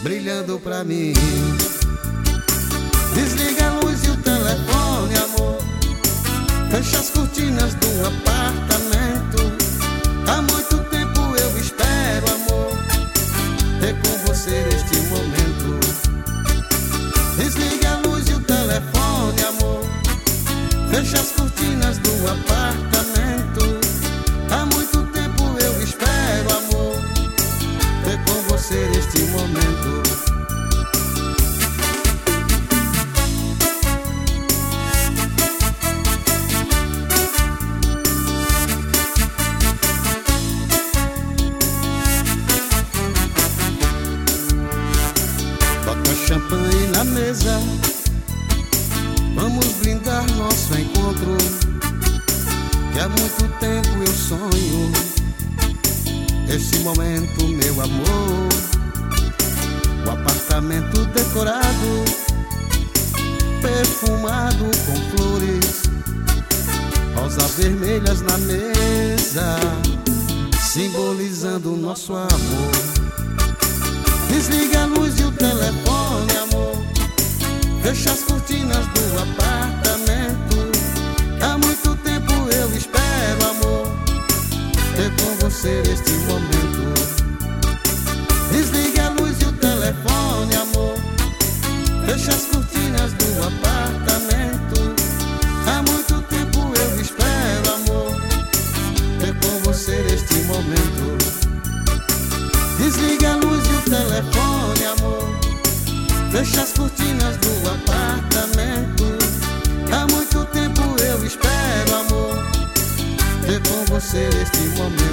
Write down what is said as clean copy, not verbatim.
brilhando pra mim. Desliga a luz e o telefone, amor. Fecha as cortinas do apartamento. Há muito tempo eu espero, amor, ter com você neste momento. Desliga a luz e o telefone, amor. Fecha as cortinas do apartamento. Há muito tempo eu espero, amor, ter com você neste momento. Bota champanhe na mesa, vamos brindar nosso encontro, que há muito tempo eu sonho esse momento, meu amor. O apartamento decorado, perfumado com flores, rosas vermelhas na mesa, simbolizando o nosso amor. Desliga a luz e o telefone, amor. Fecha as cortinas do apartamento. Há muito tempo eu espero, amor, ter com você neste momento. Desliga a luz e o telefone, amor. Fecha as cortinas do apartamento. Há muito tempo eu espero, amor, ter com você neste momento. Desliga a luz e o telefone, amor. Fecha as cortinas do apartamento. Há muito tempo eu espero, amor, ter com você neste momento.